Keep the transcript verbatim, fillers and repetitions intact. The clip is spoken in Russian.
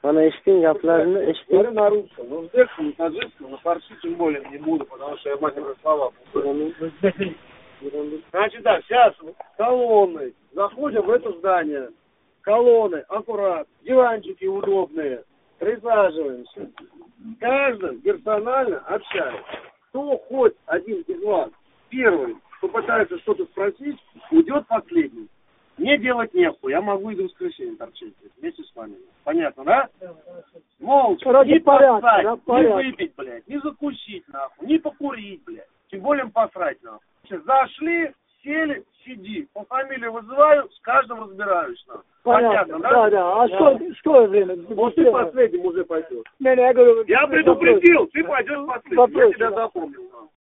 Mana eshitding gaplarini, eshitding. Говорю на русском, но узбекском, на таджикском, на фарси тем более не буду, потому что я матерные слова буду. Значит, так, сейчас колонны. Заходим в это здание. Колонны, аккурат, диванчики удобные. Присаживаемся. Каждый персонально общается. Кто хоть один из вас первый попытается что-то спросить, уйдет последний. Мне делать нехуй, я могу и до воскресенья торчать вместе с вами. Понятно, да? Молча, Ради не порядка, посрать, да, не порядка. выпить, блядь, не закусить, нахуй, не покурить, блядь. Тем более посрать, нахуй. Зашли, сели, сиди. По фамилии вызываю, с каждым разбираюсь, нахуй. Понятно, Понятно, да? да, да. А да. что, что время? Вот ты последним уже пойдешь. Не, не, я говорю... Я предупредил, ты пойдешь последним, я тебя запомнил.